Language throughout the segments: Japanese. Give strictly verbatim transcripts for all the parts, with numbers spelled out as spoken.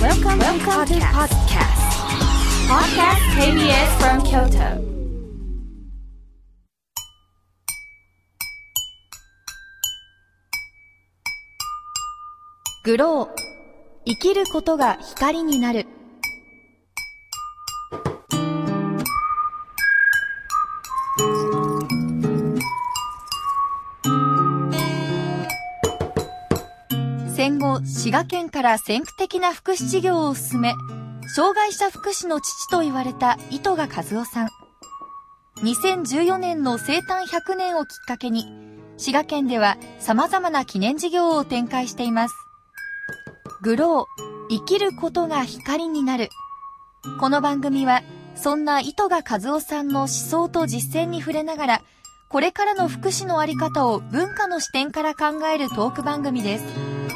Welcome, Welcome to podcast. Podcast ケービーエス from Kyoto. グロー、生きることが光になる。戦後、滋賀県から先駆的な福祉事業を進め、障害者福祉の父と言われた糸賀和夫さん。にせんじゅうよねんの生誕ひゃくねんをきっかけに、滋賀県では様々な記念事業を展開しています。グロー、生きることが光になる。この番組は、そんな糸賀和夫さんの思想と実践に触れながら、これからの福祉のあり方を文化の視点から考えるトーク番組です。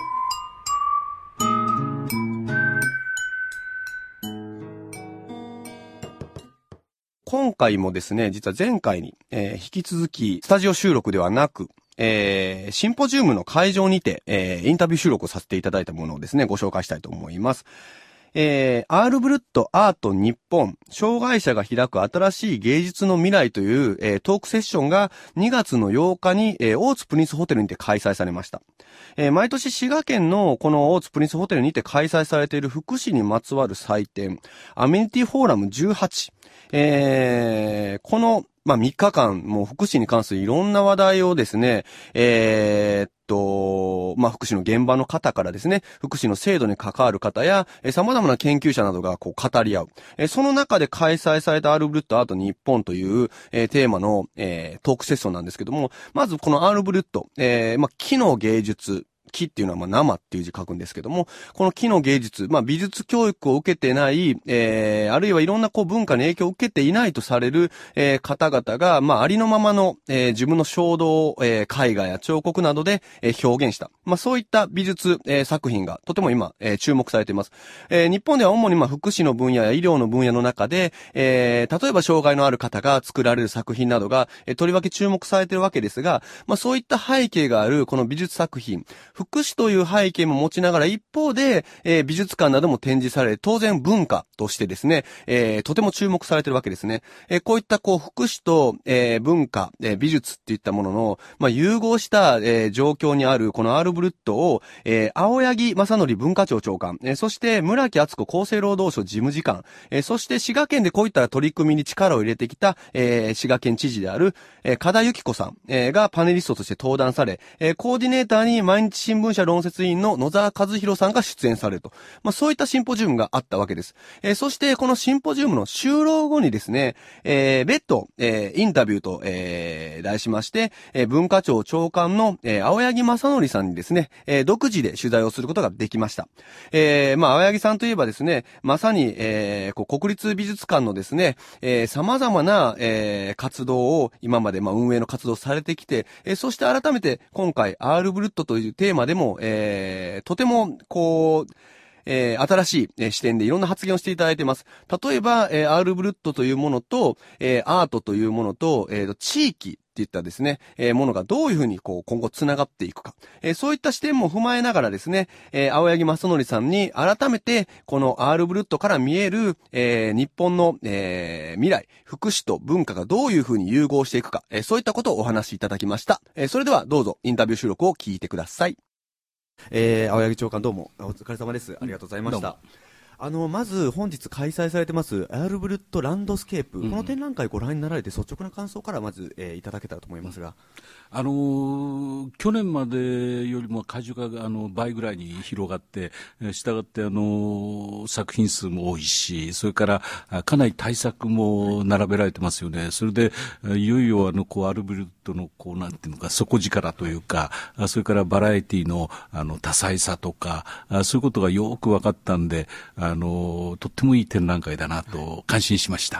今回もですね、実は前回に、えー、引き続きスタジオ収録ではなく、えー、シンポジウムの会場にて、えー、インタビュー収録をさせていただいたものをですね、ご紹介したいと思います。えー、アールブルットアート日本、障害者が開く新しい芸術の未来という、えー、トークセッションがにがつのようかに、えー、大津プリンスホテルにて開催されました。えー、毎年滋賀県のこの大津プリンスホテルにて開催されている福祉にまつわる祭典、アメニティフォーラムじゅうはち、えー、このまあ、みっかかん、もう福祉に関するいろんな話題をですね、えー、っと、まあ、福祉の現場の方からですね、福祉の制度に関わる方や、えー、様々な研究者などがこう語り合う。えー、その中で開催されたアールブルットアート日本という、えー、テーマの、えー、トークセッションなんですけども、まずこのアールブルット、えー、まあ、木の芸術、木っていうのはまあ生っていう字書くんですけども、この木の芸術、まあ美術教育を受けてない、えー、あるいはいろんなこう文化に影響を受けていないとされる、えー、方々が、まあありのままの、えー、自分の衝動を、えー、絵画や彫刻などで、えー、表現した。まあそういった美術、えー、作品がとても今、えー、注目されています。えー、日本では主にまあ福祉の分野や医療の分野の中で、えー、例えば障害のある方が作られる作品などが、えー、とりわけ注目されているわけですが、まあそういった背景があるこの美術作品、福祉という背景も持ちながら一方で、えー、美術館なども展示され、当然文化としてですね、えー、とても注目されているわけですね。えー、こういったこう福祉と、えー、文化、えー、美術っていったものの、まあ、融合した、えー、状況にあるこのアールブルットを、えー、青柳正則文化庁長官、えー、そして村木敦子厚生労働省事務次官、えー、そして滋賀県でこういった取り組みに力を入れてきた、えー、滋賀県知事である、えー、加田由紀子さん、えー、がパネリストとして登壇され、えー、コーディネーターに毎日新聞社論説委員の野沢和弘さんが出演されると。まあそういったシンポジウムがあったわけです。えー、そしてこのシンポジウムの終了後にですね、えー、別途、えー、インタビューと、えー、題しまして、えー、文化庁長官の、えー、青柳正則さんにですね、えー、独自で取材をすることができました。えー、まあ青柳さんといえばですね、まさに、えー、こう国立美術館のですね、えー、様々な、えー、活動を今までまあ運営の活動をされてきて、えー、そして改めて今回アールブルットというテーマでも、えー、とても、こう、えー、新しい、えー、視点でいろんな発言をしていただいています。例えば、えー、アールブルットというものと、えー、アートというものと、えー、地域っていったですね、えー、ものがどういうふうにこう今後つながっていくか、えー、そういった視点も踏まえながらですね、えー、青柳正則さんに改めてこのアールブルットから見える、えー、日本の、えー、未来、福祉と文化がどういうふうに融合していくか、えー、そういったことをお話しいただきました。えー、それではどうぞインタビュー収録を聞いてください。えー、青柳長官どうもお疲れ様です。ありがとうございました。あのまず本日開催されてますアールブルットランドスケープ、うん、この展覧会ご覧になられて率直な感想からまず、えー、いただけたらと思いますが、 あのー、去年までよりも会場があの倍ぐらいに広がって、したがってあのー、作品数も多いし、それからかなり対策も並べられてますよね。それでいよいよあのこうアールブルットのこうなんていうのか底力というか、それからバラエティのあの多彩さとか、そういうことがよく分かったんで、あのとってもいい展覧会だなと感心しました。 あ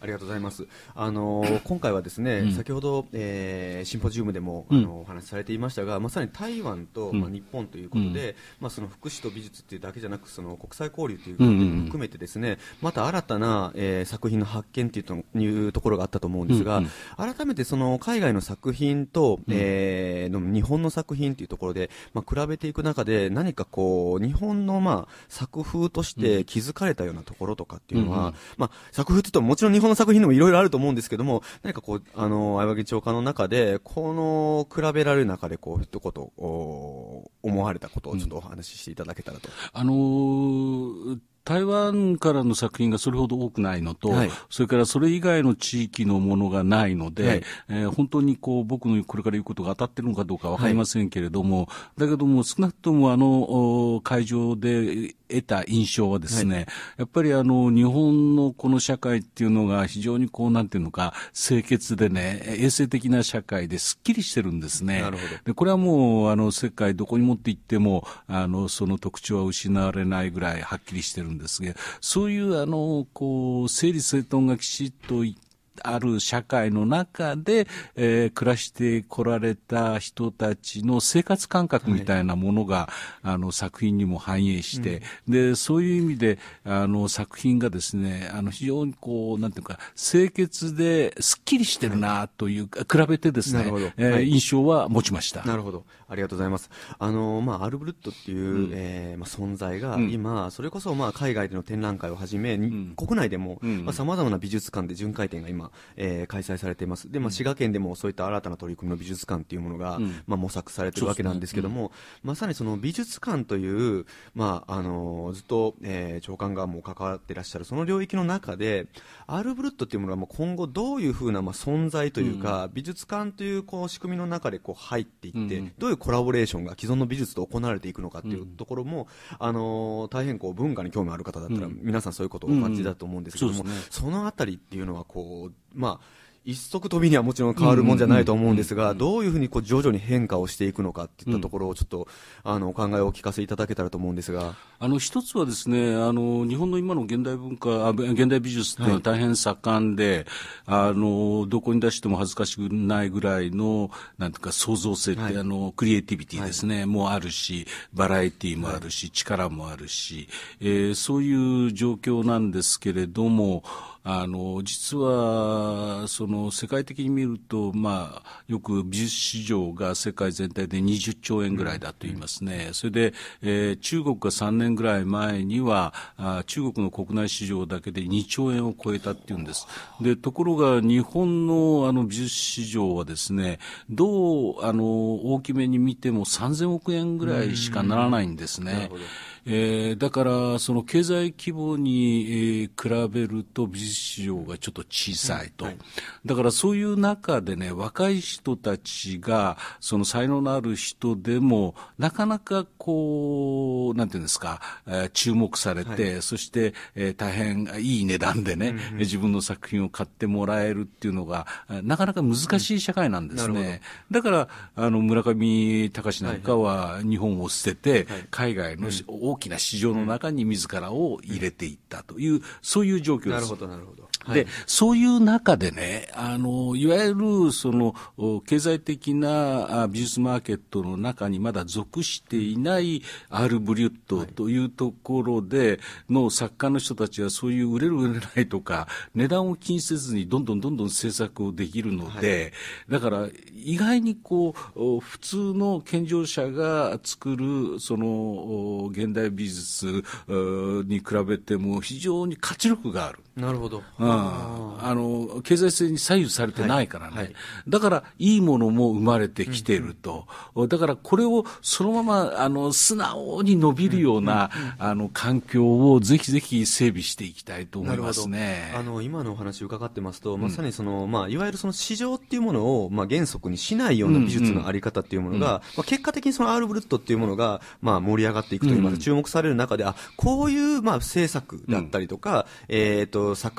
りがとうございます。あのー、今回はですね、うん、先ほど、えー、シンポジウムでも、あのー、お話しされていましたが、まさに台湾と、まあ、日本ということで、うん、まあ、その福祉と美術っていうだけじゃなく、その国際交流ということも含めてですね、また新たな、えー、作品の発見というと、いうところがあったと思うんですが、うんうん、改めてその海外の作品と、うん、えー、の日本の作品というところで、まあ、比べていく中で何かこう日本の、まあ、作風として気づかれたようなところとかっていうのは、うんうん、まあ、作風というともちろん日本の作品でもいろいろあると思うんですけども、何かこうあの相葉長官の中でこの比べられる中でこう一言思われたことをちょっとお話ししていただけたらと、うん、 あのー台湾からの作品がそれほど多くないのと、はい、それからそれ以外の地域のものがないので、はい、えー、本当にこう僕のこれから言うことが当たっているのかどうかわかりませんけれども、はい、だけども少なくともあの会場で得た印象はですね、はい、やっぱりあの日本のこの社会っていうのが非常にこうなんていうのか清潔でね、衛生的な社会ですっきりしてるんですね。 なるほど。 でこれはもうあの世界どこに持って行ってもあのその特徴は失われないぐらいはっきりしてるんですですが、そういうあのこう整理整頓がきちっとある社会の中で、えー、暮らしてこられた人たちの生活感覚みたいなものが、はい、あの作品にも反映して、うん、でそういう意味であの作品がですね、あの非常にこうなんていうか清潔ですっきりしてるなというか、はい、比べてですね、えーはい、印象は持ちました。 なるほど、ありがとうございます。あのまあアルブルットっていう、うん、えー、まあ存在が今、うん、それこそまあ海外での展覧会をはじめ、うん、国内でもさまざ、まな美術館で巡回展が今えー、開催されています。で、まあ、滋賀県でもそういった新たな取り組みの美術館というものが、うん、まあ、模索されているわけなんですけども、ね、うん、まさにその美術館という、まあ、あのー、ずっと、えー、長官がもう関わっていらっしゃるその領域の中で、アルブルットというものがもう今後どういうふうな、まあ、存在というか、うん、美術館というこう仕組みの中でこう入っていって、うん、どういうコラボレーションが既存の美術と行われていくのかというところも、うん、あのー、大変こう文化に興味ある方だったら、うん、皆さんそういうことをお感じだと思うんですけども、うんうん、 そ, ね、そのあたりっていうのはこう、まあ一足飛びにはもちろん変わるもんじゃないと思うんですが、どういうふうにこう徐々に変化をしていくのかっていったところをちょっと、うん、あのお考えをお聞かせいただけたらと思うんですが、 あの一つはですね、あの日本の今の現代文化、現代美術っていうのは大変盛んで、はい、あのどこに出しても恥ずかしくないぐらいのなんていうか創造性って、はい、あのクリエイティビティですね、はい、もあるし、バラエティもあるし、はい、力もあるし、えー、そういう状況なんですけれども、あの実はその世界的に見ると、まあ、よく美術市場が世界全体でにじゅっちょうえんぐらいだと言いますね。それで、えー、中国がさんねんぐらい前にはあ中国の国内市場だけでにちょうえんを超えたっていうんです。でところが日本のあの美術市場はですね、どうあの大きめに見てもさんぜんおくえんぐらいしかならないんですね。なるほど。えー、だからその経済規模に、えー、比べると美術市場がちょっと小さいと、はい、だからそういう中でね、若い人たちがその才能のある人でもなかなかこうなんていうんですか、えー、注目されて、はい、そして、えー、大変いい値段でね、うんうん、自分の作品を買ってもらえるっていうのがなかなか難しい社会なんですね、うん、だからあの村上隆なんかは日本を捨てて、はいはい、海外の、うん、大きな市場の中に自らを入れていったという、うん、そういう状況です。 なるほどなるほど。 で、はい、そういう中でね、あのいわゆるその経済的な美術マーケットの中にまだ属していないアール・ブリュットというところでの作家の人たちはそういう売れる売れないとか値段を気にせずにどんどんどんどん制作をできるので、はい、だから意外にこう普通の健常者が作るその現代美術に比べても非常に価値力がある。 なるほど。 うん、あの経済性に左右されてないからね、はいはい、だからいいものも生まれてきていると、うんうん、だからこれをそのままあの素直に伸びるような、うんうんうん、あの環境をぜひぜひ整備していきたいと思いますね。 あの今のお話伺ってますと、うん、まさにその、まあ、いわゆるその市場っていうものを、まあ、原則にしないような美術のあり方っていうものが、うんうん、まあ、結果的にそのアール・ブルットっていうものが、まあ、盛り上がっていくというか、注目される中で、あこういう、まあ、制作だったりとか、うん、えーと作家が認め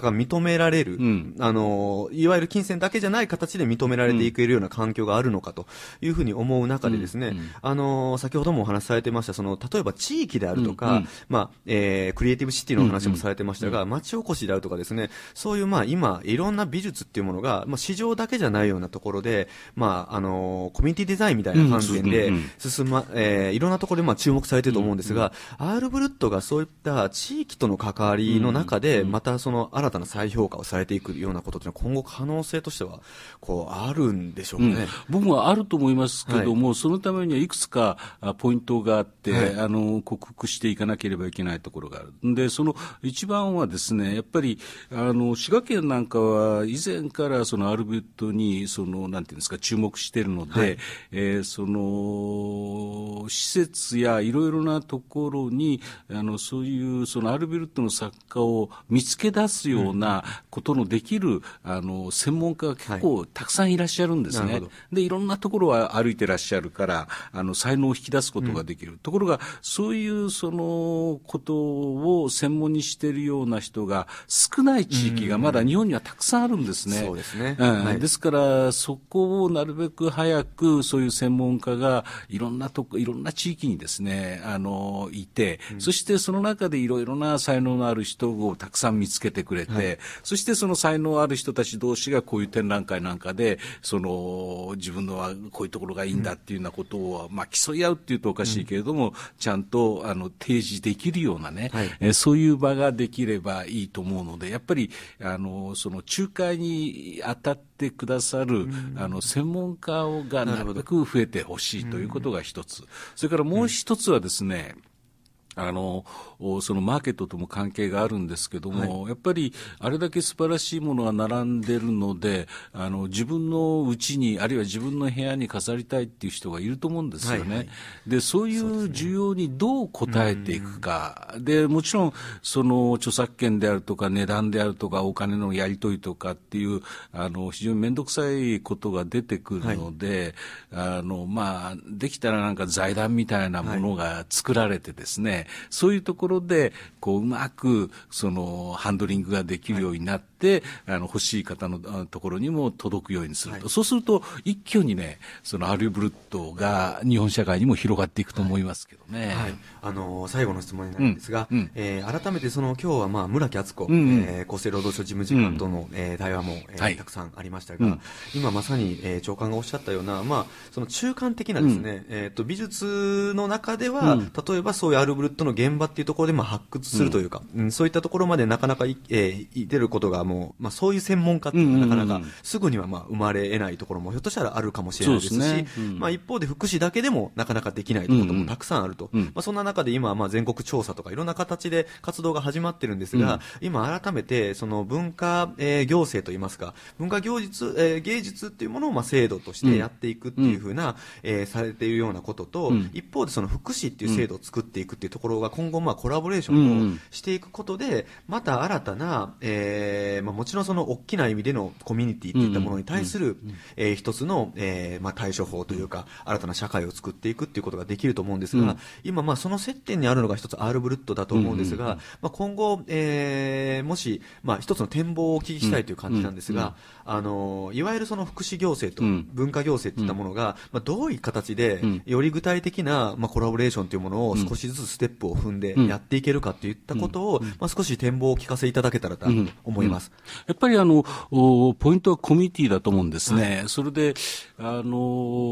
められる、 うん、 あのいわゆる金銭だけじゃない形で認められていけるような環境があるのかというふうに思う中でですね、うんうん、あの先ほどもお話しされてましたその例えば地域であるとか、うんうん、まあえー、クリエイティブシティのお話もされてましたが、うんうん、町おこしであるとかですね、そういうまあ今いろんな美術っていうものが、まあ、市場だけじゃないようなところで、まああのコミュニティデザインみたいな観点で進ま、えー、いろんなところでまあ注目されていると思うんですが、うんうん、アールブルットがそういった地域との関わりの中でまたその新たな再評価をされていくようなことというのは今後可能性としてはこうあるんでしょうかね。 うん、僕はあると思いますけども、はい、そのためにはいくつかポイントがあって、はい、あの克服していかなければいけないところがある。でその一番はですね、やっぱりあの滋賀県なんかは以前からそのアールブルットにそのなんていうんですか注目しているので、はい、えー、その施設やいろいろなところにあのそういうそのアールブルットの作家を見つけ出すようなことのできる、うん、あの専門家が結構たくさんいらっしゃるんですね。はい、でいろんなところは歩いてらっしゃるからあの才能を引き出すことができる。うん、ところがそういうそのことを専門にしているような人が少ない地域がまだ日本にはたくさんあるんですね。 そうですね。 うん、はい、ですからそこをなるべく早くそういう専門家がいろんなとこいろんな地域にですねあのいて、うん、そしてその中でいろいろな才能のある人をたくさん見つけてくれて、はい、そしてその才能ある人たち同士がこういう展覧会なんかでその自分のはこういうところがいいんだっていうようなことを、まあ、競い合うっていうとおかしいけれども、うん、ちゃんとあの提示できるようなね、はい、えそういう場ができればいいと思うので、やっぱりあのその仲介に当たってくださる、うん、あの専門家がなるべく増えてほしいということが一つ、それからもう一つはですね、あのそのマーケットとも関係があるんですけども、はい、やっぱりあれだけ素晴らしいものが並んでるのであの自分の家にあるいは自分の部屋に飾りたいっていう人がいると思うんですよね。はいはい、でそういう需要にどう応えていくか で, でもちろんその著作権であるとか値段であるとかお金のやり取りとかっていうあの非常に面倒くさいことが出てくるので、はい、あのまあ、できたらなんか財団みたいなものが作られてですね、はい、そういうところでこううまくそのハンドリングができるようになって、はい、あの欲しい方のところにも届くようにすると、はい、そうすると一挙にねそのアールブルットが日本社会にも広がっていくと思いますけどね。はいはい、 あの最後の質問になるんですが、うんうん、えー、改めてその今日はまあ村木敦子、 うんうん、 えー、厚生労働省事務次官との、うん、えー、対話も、えーはい、たくさんありましたが、うん、今まさに、えー、長官がおっしゃったような、まあ、その中間的なですね、うん、えー、と美術の中では、うん、例えばそういうアールブルットの現場っていうところでまあ発掘するというか、うんうん、そういったところまでなかなかい、えー、出ることがもう、まあ、そういう専門家っていうのはなかなかすぐにはまあ生まれ得ないところもひょっとしたらあるかもしれないですし、 そうですね、うん、 まあ、一方で福祉だけでもなかなかできないということもたくさんあると、うんうん、まあ、そんな中で今はまあ全国調査とかいろんな形で活動が始まってるんですが、うん、今改めてその文化、えー、行政といいますか文化行術、えー、芸術っていうものをまあ制度としてやっていくっていうふうな、うん、えー、されているようなことと、うん、一方でその福祉っていう制度を作っていくっていうところが今後まあコラボレーションをしていくことでまた新たな、えーまあ、もちろんその大きな意味でのコミュニティっていったものに対する、えー、一つの、えーまあ、対処法というか新たな社会を作っていくっていうことができると思うんですが、うん、今まあその接点にあるのが一つアールブルットだと思うんですが、うんうんうん、まあ、今後、えー、もし、まあ、一つの展望をお聞きしたいという感じなんですが、うんうん、あのいわゆるその福祉行政と文化行政といったものが、まあ、どういう形でより具体的な、まあ、コラボレーションというものを少しずつステップを踏んでやっていけるかといったことを、まあ、少し展望を聞かせいただけたらと思います。 うんうん、やっぱりあのポイントはコミュニティだと思うんですね。はい、それであの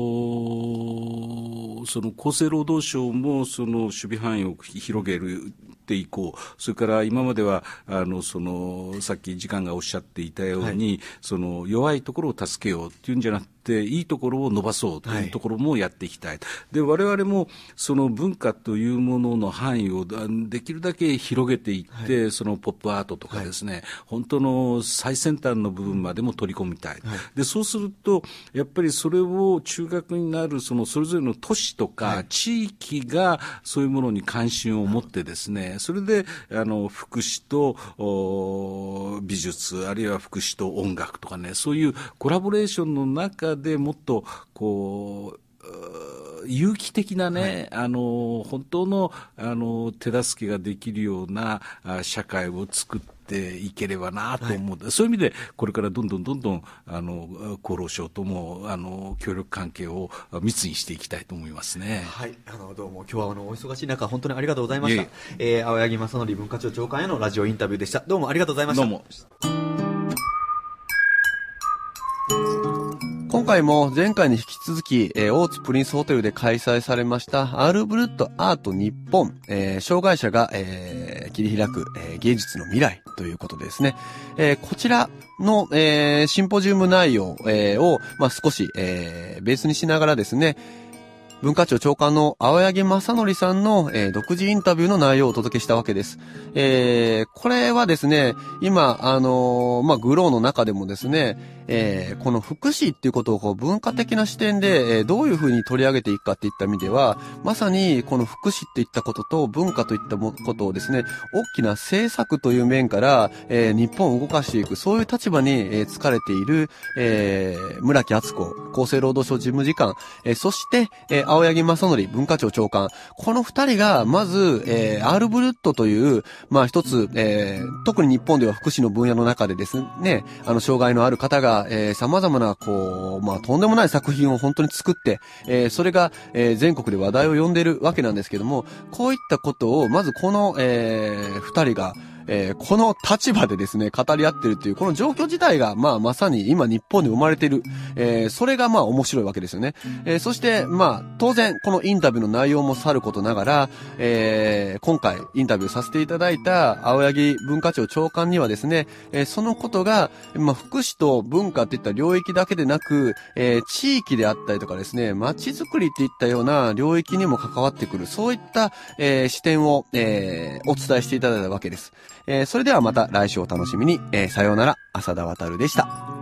その厚生労働省もその守備範囲を広げるていこう。それから今まではあのそのさっき時間がおっしゃっていたように、はい、その弱いところを助けようっていうんじゃなくていいところを伸ばそうというところもやっていきたい。はい、で我々もその文化というものの範囲をできるだけ広げていって、はい、そのポップアートとかですね、はい、本当の最先端の部分までも取り込みたい。はい、でそうするとやっぱりそれを中核になるそのそれぞれの都市とか地域がそういうものに関心を持ってですね、それであの福祉と美術あるいは福祉と音楽とかね、そういうコラボレーションの中でもっとこう有機的なね、はい、あの、本当の、あの、手助けができるような社会を作ってていければなと思う、はい、そういう意味でこれからどんどんどんどんあの厚労省ともあの協力関係を密にしていきたいと思いますね。 はい、あのどうも今日はあのお忙しい中本当にありがとうございました。えー、青柳正則文化庁長官へのラジオインタビューでした。どうもありがとうございました。 どうも。 今回も前回に引き続き、えー、大津プリンスホテルで開催されましたアルブルットアート日本、えー、障害者が、えー、切り開く、えー、芸術の未来ということでですね、えー、こちらの、えー、シンポジウム内容、えー、を、まあ、少し、えー、ベースにしながらですね、文化庁長官の青柳正則さんの、えー、独自インタビューの内容をお届けしたわけです。えー、これはですね、今、あのー、まあ、グローの中でもですね、えー、この福祉っていうことをこう文化的な視点で、えー、どういうふうに取り上げていくかっていった意味では、まさにこの福祉っていったことと文化といったことをですね、大きな政策という面から、えー、日本を動かしていく、そういう立場に、えー、疲れている、えー、村木敦子厚生労働省事務次官、えー、そして、えー、青柳正則文化庁長官、この二人がまず、えー、アールブルットという、まあ一つ、えー、特に日本では福祉の分野の中でですね、あの障害のある方がえー、様々な、こう、まあ、とんでもない作品を本当に作って、えー、それが、えー、全国で話題を呼んでいるわけなんですけども、こういったことを、まずこの、えー、二人が、えー、この立場でですね、語り合ってるっていう、この状況自体が、まあ、まさに今日本で生まれている、えー、それがまあ面白いわけですよね。えー、そして、まあ、当然、このインタビューの内容もさることながら、えー、今回インタビューさせていただいた青柳文化庁長官にはですね、えー、そのことが、まあ、福祉と文化っていった領域だけでなく、えー、地域であったりとかですね、街づくりっていったような領域にも関わってくる、そういった、えー、視点を、えー、お伝えしていただいたわけです。えー、それではまた来週お楽しみに。えー、さようなら、浅田渉でした。